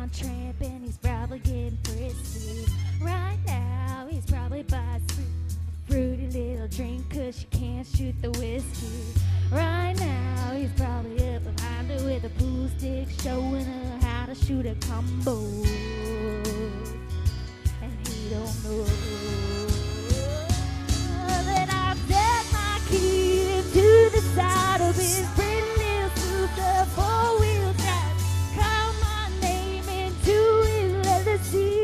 on trip and he's probably getting frisky. Right now he's probably by a fruity little drink 'cause she can't shoot the whiskey. Right now he's probably up behind her with a pool stick, showing her how to shoot a combo. And he don't know that I've set my key into the side of his pretty little souped-up four-wheel drive. Call my name into his leather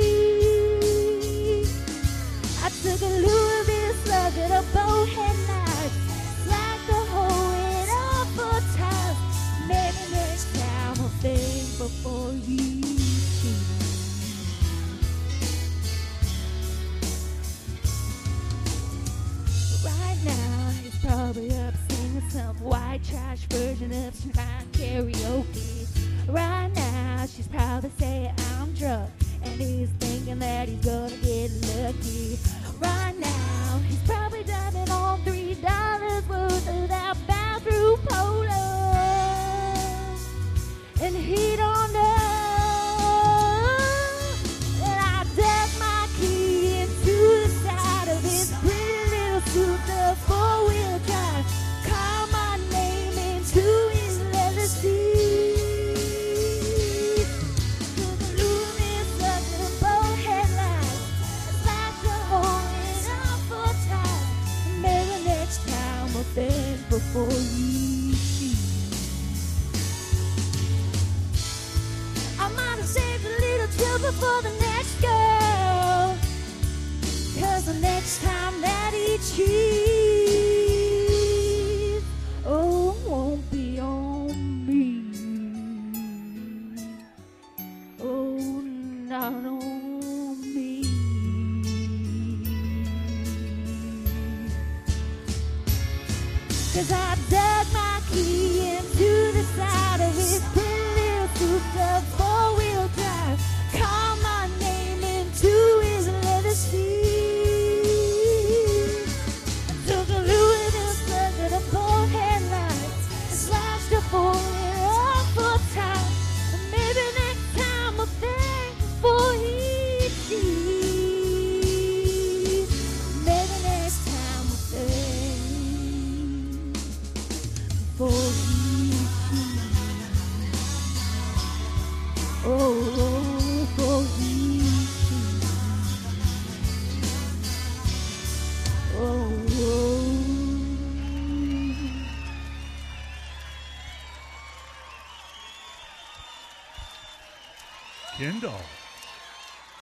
seat. I took a Louisville slug at a bow headlight, slacked the hole in all 4 tires. Maybe next time I'll think before you cheat. Right now he's probably up singing some white trash version of some fine karaoke. Right now she's probably saying I'm drunk, and he's thinking that he's gonna get lucky. Right now he's probably driving on $3 worth of that bathroom polo, and he don't know that I dug my key into the side of his pretty little souped-up four-wheel drive. Call my name into his leather seat. Took a Louisville slug and a bow headlight, slashed a hole in all 4 tires. Maybe next time I'll think before you cheat. I might have saved a little trouble for the next girl, 'cause the next time that he cheats, oh, it won't be on me. Oh, not on me. 'Cause I dug my key into the side of his pretty little souped-up four-wheel drive. Call my name into his leather seat. I took a Louisville slug at a bow headlight, slashed a hole in all 4 tires. And maybe next time I'll think before he cheats. Maybe next time I'll think before he cheats. Oh, before he cheats. Oh. Kendall.